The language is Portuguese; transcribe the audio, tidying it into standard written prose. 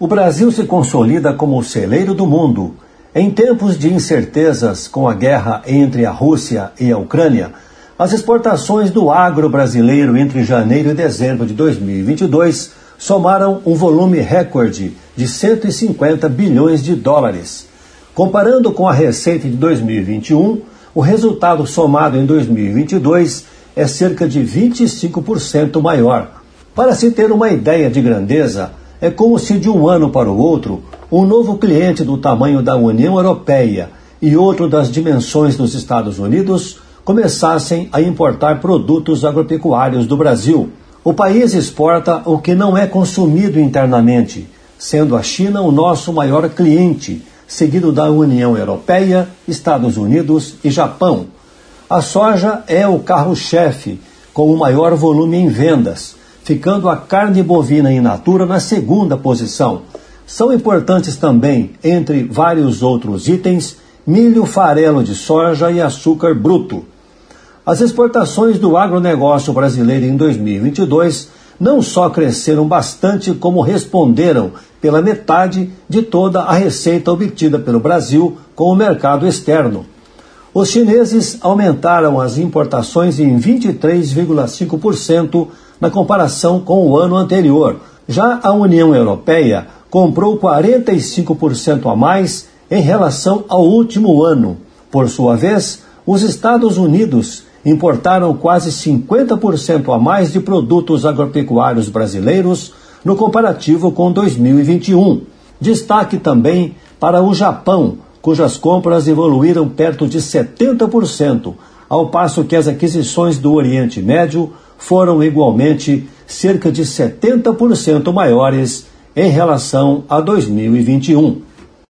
O Brasil se consolida como o celeiro do mundo. Em tempos de incertezas com a guerra entre a Rússia e a Ucrânia, as exportações do agro brasileiro entre janeiro e dezembro de 2022 somaram um volume recorde de 150 bilhões de dólares. Comparando com a receita de 2021, o resultado somado em 2022 é cerca de 25% maior. Para se ter uma ideia de grandeza, é como se de um ano para o outro, um novo cliente do tamanho da União Europeia e outro das dimensões dos Estados Unidos começassem a importar produtos agropecuários do Brasil. O país exporta o que não é consumido internamente, sendo a China o nosso maior cliente, seguido da União Europeia, Estados Unidos e Japão. A soja é o carro-chefe, com o maior volume em vendas, ficando a carne bovina in natura na segunda posição. São importantes também, entre vários outros itens, milho, farelo de soja e açúcar bruto. As exportações do agronegócio brasileiro em 2022 não só cresceram bastante, como responderam pela metade de toda a receita obtida pelo Brasil com o mercado externo. Os chineses aumentaram as importações em 23,5% na comparação com o ano anterior. Já a União Europeia comprou 45% a mais em relação ao último ano. Por sua vez, os Estados Unidos importaram quase 50% a mais de produtos agropecuários brasileiros no comparativo com 2021. Destaque também para o Japão, cujas compras evoluíram perto de 70%, ao passo que as aquisições do Oriente Médio foram igualmente cerca de 70% maiores em relação a 2021.